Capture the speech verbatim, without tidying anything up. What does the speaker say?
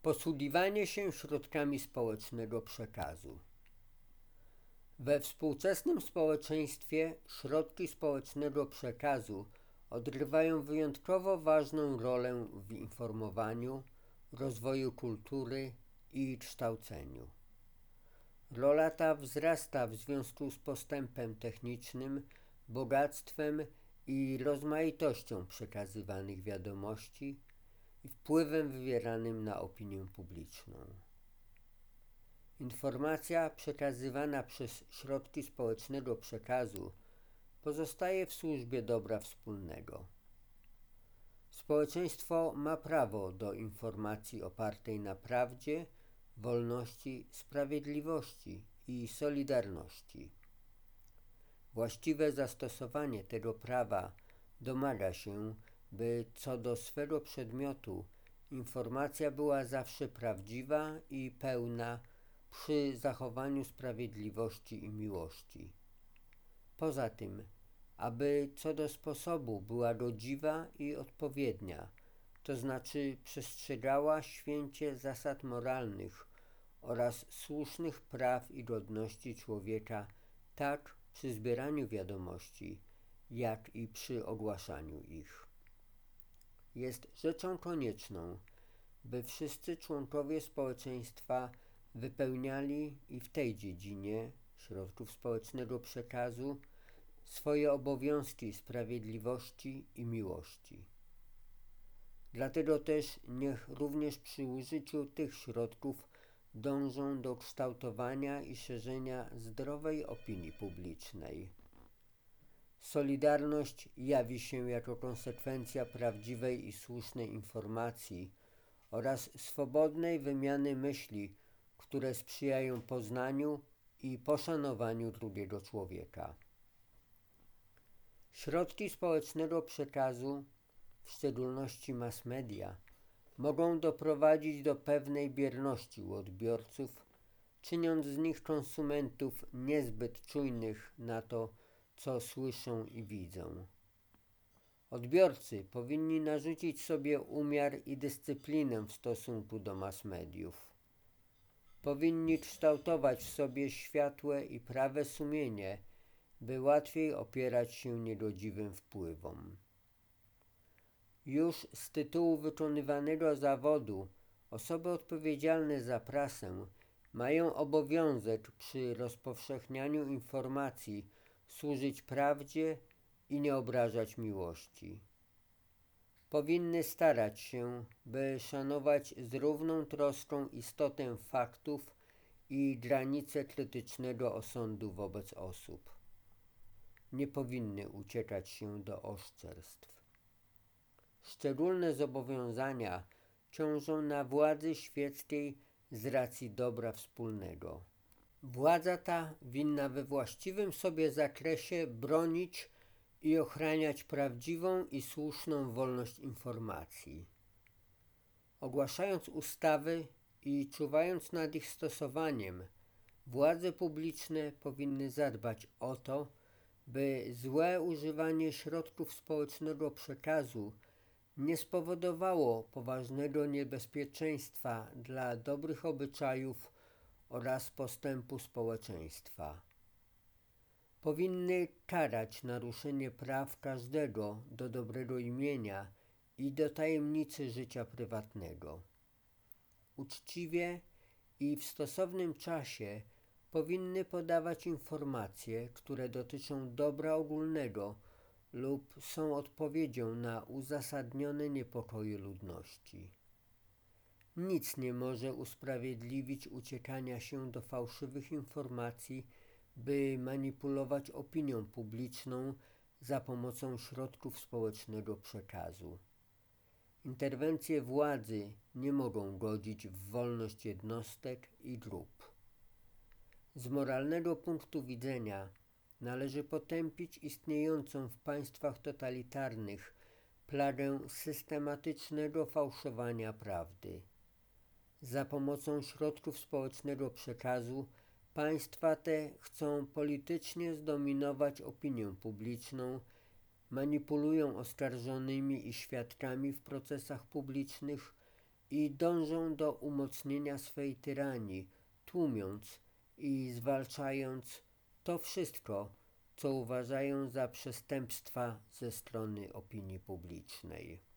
Posługiwanie się środkami społecznego przekazu. We współczesnym społeczeństwie środki społecznego przekazu odgrywają wyjątkowo ważną rolę w informowaniu, rozwoju kultury i kształceniu. Rola ta wzrasta w związku z postępem technicznym, bogactwem i rozmaitością przekazywanych wiadomości i wpływem wywieranym na opinię publiczną. Informacja przekazywana przez środki społecznego przekazu pozostaje w służbie dobra wspólnego. Społeczeństwo ma prawo do informacji opartej na prawdzie, wolności, sprawiedliwości i solidarności. Właściwe zastosowanie tego prawa domaga się, by co do swego przedmiotu informacja była zawsze prawdziwa i pełna przy zachowaniu sprawiedliwości i miłości. Poza tym, aby co do sposobu była godziwa i odpowiednia, to znaczy przestrzegała święcie zasad moralnych oraz słusznych praw i godności człowieka tak przy zbieraniu wiadomości, jak i przy ogłaszaniu ich. Jest rzeczą konieczną, by wszyscy członkowie społeczeństwa wypełniali i w tej dziedzinie środków społecznego przekazu swoje obowiązki sprawiedliwości i miłości. Dlatego też niech również przy użyciu tych środków dążą do kształtowania i szerzenia zdrowej opinii publicznej. Solidarność jawi się jako konsekwencja prawdziwej i słusznej informacji oraz swobodnej wymiany myśli, które sprzyjają poznaniu i poszanowaniu drugiego człowieka. Środki społecznego przekazu, w szczególności mass media, mogą doprowadzić do pewnej bierności u odbiorców, czyniąc z nich konsumentów niezbyt czujnych na to, co słyszą i widzą. Odbiorcy powinni narzucić sobie umiar i dyscyplinę w stosunku do mass mediów. Powinni kształtować w sobie światłe i prawe sumienie, by łatwiej opierać się niegodziwym wpływom. Już z tytułu wykonywanego zawodu osoby odpowiedzialne za prasę mają obowiązek przy rozpowszechnianiu informacji służyć prawdzie i nie obrażać miłości. Powinny starać się, by szanować z równą troską istotę faktów i granice krytycznego osądu wobec osób. Nie powinny uciekać się do oszczerstw. Szczególne zobowiązania ciążą na władzy świeckiej z racji dobra wspólnego. Władza ta winna we właściwym sobie zakresie bronić i ochraniać prawdziwą i słuszną wolność informacji. Ogłaszając ustawy i czuwając nad ich stosowaniem, władze publiczne powinny zadbać o to, by złe używanie środków społecznego przekazu nie spowodowało poważnego niebezpieczeństwa dla dobrych obyczajów oraz postępu społeczeństwa. Powinny karać naruszenie praw każdego do dobrego imienia i do tajemnicy życia prywatnego. Uczciwie i w stosownym czasie powinny podawać informacje, które dotyczą dobra ogólnego lub są odpowiedzią na uzasadnione niepokoje ludności. Nic nie może usprawiedliwić uciekania się do fałszywych informacji, by manipulować opinią publiczną za pomocą środków społecznego przekazu. Interwencje władzy nie mogą godzić w wolność jednostek i grup. Z moralnego punktu widzenia należy potępić istniejącą w państwach totalitarnych plagę systematycznego fałszowania prawdy. Za pomocą środków społecznego przekazu państwa te chcą politycznie zdominować opinię publiczną, manipulują oskarżonymi i świadkami w procesach publicznych i dążą do umocnienia swej tyranii, tłumiąc i zwalczając to wszystko, co uważają za przestępstwa ze strony opinii publicznej.